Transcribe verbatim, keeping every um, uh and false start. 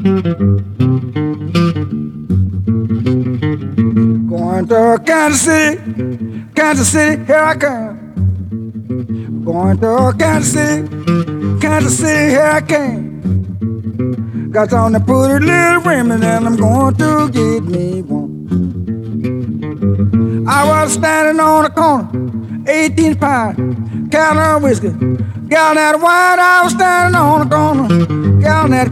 Going to Kansas City, Kansas City, here I come. Going to Kansas City, Kansas City, here I came. Got on the pretty little women and I'm going to get me one. I was standing on the corner, eighteen pound, gallon of whiskey, gallon of wine. I was standing on the corner, gallon of